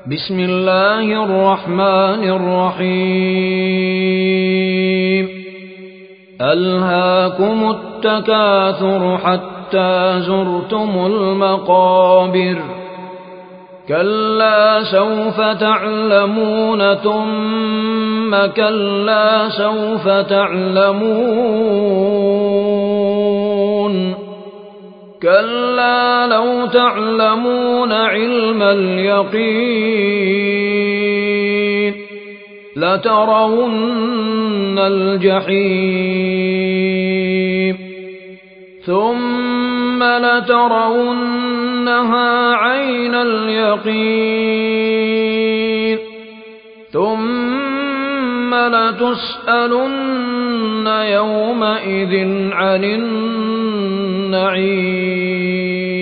بسم الله الرحمن الرحيم ألهاكم التكاثر حتى زرتم المقابر كلا سوف تعلمون ثم كلا سوف تعلمون كلا لو تعلمون علم اليقين لترون الجحيم ثم لترونها عين اليقين ثم لتسألن يومئذ عن النعيم